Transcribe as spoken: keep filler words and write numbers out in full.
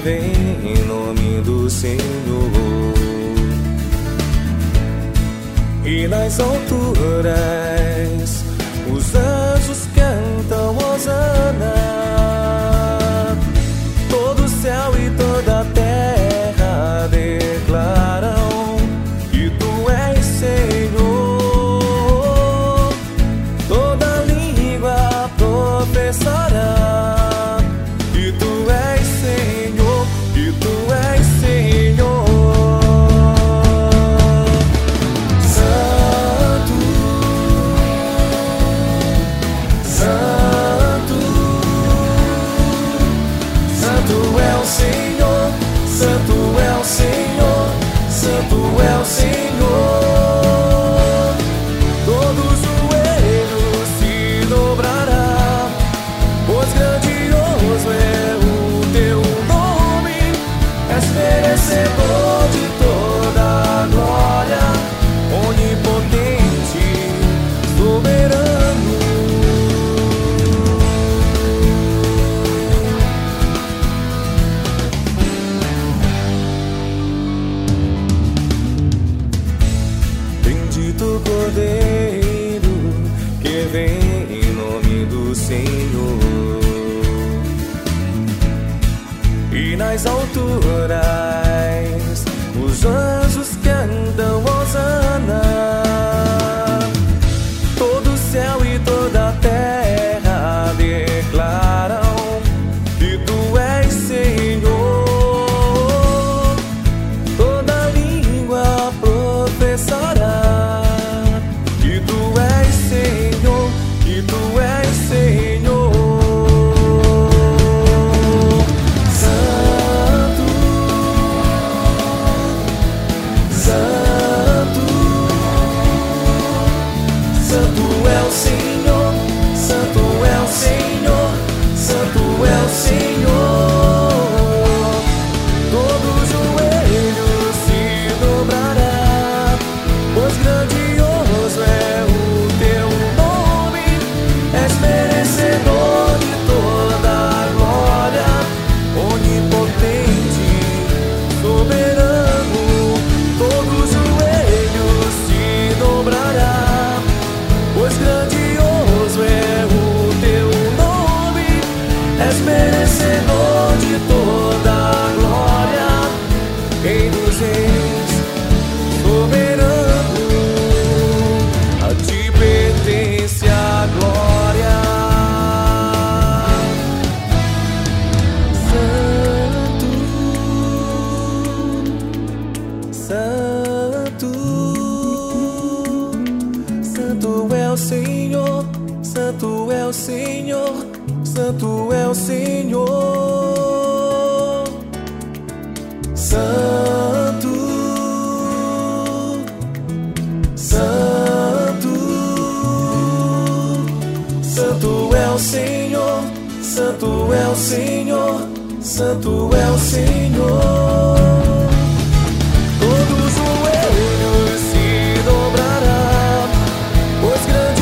vem em nome do Senhor. E nas alturas os anjos cantam hosana. Todo o céu e toda a terra declaram que tu és Senhor. Toda língua professará que tu és Senhor, que tu és Senhor. Santo, Santo, Santo é o Senhor, Santo é o Senhor, Santo é o Senhor. Todo joelho se dobrará, pois grandioso é o teu nome. És merecedor de toda a glória, onipotente, soberano. Bendito o Cordeiro que vem em nome do Senhor. E nas alturas os anjos cantam hosana. Todo o céu e toda a terra declaram que tu és Senhor. Toda língua professará que tu és Senhor, que tu és Senhor. Santo, Santo, Santo é o Senhor, Santo é o Senhor, Santo é o Senhor. Todo joelho se dobrará, pois grandioso é o teu nome. És merecedor de toda a glória, onipotente, soberano. Todo joelho se dobrará, pois grandioso é o teu nome. És merecedor de toda a glória, Rei dos reis, soberano. A ti pertence a glória. Santo, Santo, Santo é o Senhor, Santo é o Senhor, Santo é o Senhor. Santo, Santo, Santo é o Senhor, Santo é o Senhor, Santo é o Senhor. Todo joelho se dobrará, pois grande